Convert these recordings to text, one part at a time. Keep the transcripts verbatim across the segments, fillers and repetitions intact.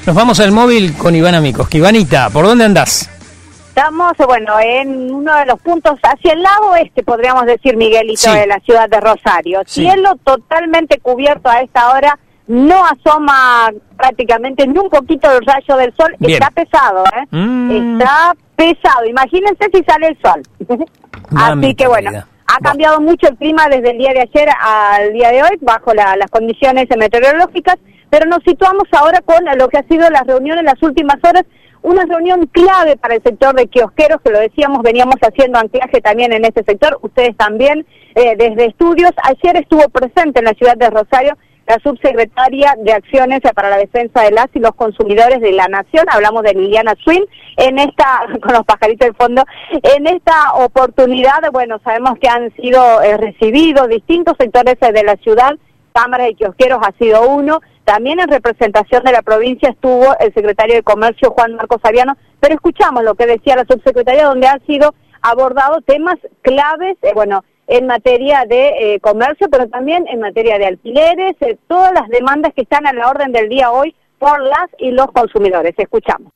Nos vamos al móvil con Ivana Mikoski. Ivanita, ¿por dónde andás? Estamos, bueno, en uno de los puntos hacia el lado oeste, podríamos decir, Miguelito, sí, de la ciudad de Rosario. Sí. Cielo totalmente cubierto a esta hora, no asoma prácticamente ni un poquito el rayo del sol. Bien. Está pesado, ¿eh? Mm. Está pesado. Imagínense si sale el sol. Así que, bueno, ha cambiado bueno. mucho el clima desde el día de ayer al día de hoy, bajo la, las condiciones meteorológicas, pero nos situamos ahora con lo que ha sido la reunión en las últimas horas. Una reunión clave para el sector de kiosqueros, que lo decíamos, veníamos haciendo anclaje también en este sector, ustedes también, eh, desde estudios. Ayer estuvo presente en la ciudad de Rosario la subsecretaria de Acciones para la Defensa de las y los Consumidores de la Nación, hablamos de Liliana Swin, en esta, con los pajaritos del fondo, en esta oportunidad, bueno, sabemos que han sido eh, recibidos distintos sectores de la ciudad. Cámara de Kiosqueros ha sido uno, también en representación de la provincia estuvo el secretario de Comercio, Juan Marcos Ariano, pero escuchamos lo que decía la subsecretaria, donde han sido abordados temas claves, eh, bueno, en materia de eh, comercio, pero también en materia de alquileres, eh, todas las demandas que están a la orden del día hoy por las y los consumidores. Escuchamos.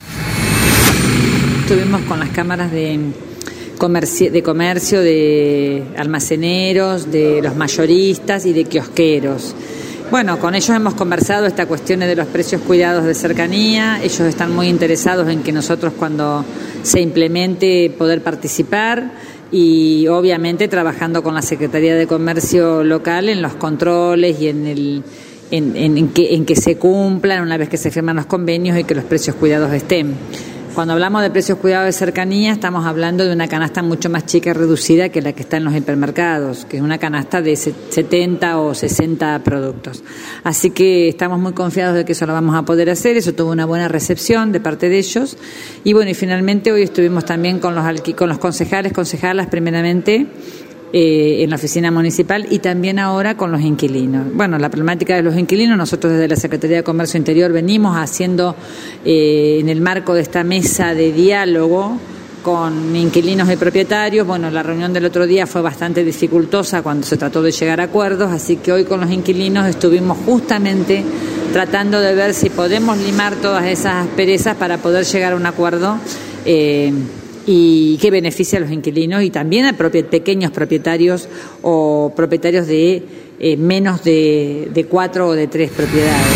Estuvimos con las cámaras de comercio, de comercio, de almaceneros, de los mayoristas y de kiosqueros. Bueno, con ellos hemos conversado esta cuestión de los precios cuidados de cercanía. Ellos están muy interesados en que nosotros, cuando se implemente, poder participar, y obviamente trabajando con la Secretaría de Comercio local en los controles y en el en, en, en, que, en que se cumplan una vez que se firman los convenios y que los precios cuidados estén. Cuando hablamos de precios cuidados de cercanía, estamos hablando de una canasta mucho más chica y reducida que la que está en los hipermercados, que es una canasta de setenta o sesenta productos. Así que estamos muy confiados de que eso lo vamos a poder hacer. Eso tuvo una buena recepción de parte de ellos. Y bueno, y finalmente hoy estuvimos también con los, alqui- con los concejales, concejalas primeramente, Eh, en la oficina municipal, y también ahora con los inquilinos. Bueno, la problemática de los inquilinos, nosotros desde la Secretaría de Comercio Interior venimos haciendo eh, en el marco de esta mesa de diálogo con inquilinos y propietarios. Bueno, la reunión del otro día fue bastante dificultosa cuando se trató de llegar a acuerdos, así que hoy con los inquilinos estuvimos justamente tratando de ver si podemos limar todas esas asperezas para poder llegar a un acuerdo eh, y que beneficie a los inquilinos y también a propi- pequeños propietarios o propietarios de eh, menos de, de cuatro o de tres propiedades.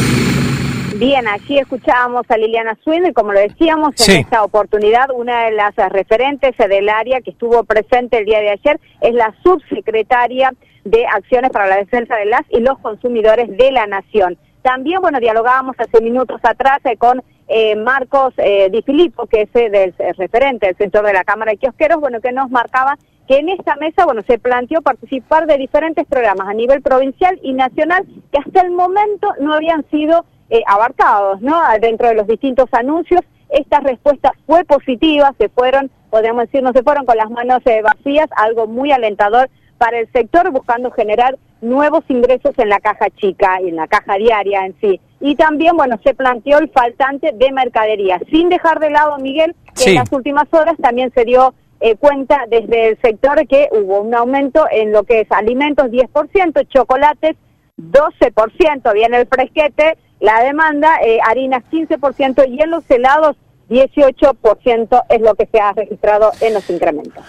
Bien, allí escuchábamos a Liliana Swin, y como lo decíamos, en sí. esta oportunidad, una de las referentes del área que estuvo presente el día de ayer es la subsecretaria de Acciones para la Defensa de las y los Consumidores de la Nación. También, bueno, dialogábamos hace minutos atrás eh, con eh, Marcos eh, Di Filippo, que es eh, del eh, referente del sector de la Cámara de Kiosqueros, bueno, que nos marcaba que en esta mesa, bueno, se planteó participar de diferentes programas a nivel provincial y nacional que hasta el momento no habían sido eh, abarcados, ¿no? Dentro de los distintos anuncios, esta respuesta fue positiva, se fueron, podríamos decir, no se fueron con las manos eh, vacías, algo muy alentador para el sector, buscando generar nuevos ingresos en la caja chica y en la caja diaria en sí. Y también, bueno, se planteó el faltante de mercadería, sin dejar de lado, Miguel, que sí. en las últimas horas también se dio eh, cuenta desde el sector que hubo un aumento en lo que es alimentos diez por ciento, chocolates doce por ciento, viene el fresquete, la demanda, eh, harinas quince por ciento y en los helados dieciocho por ciento es lo que se ha registrado en los incrementos.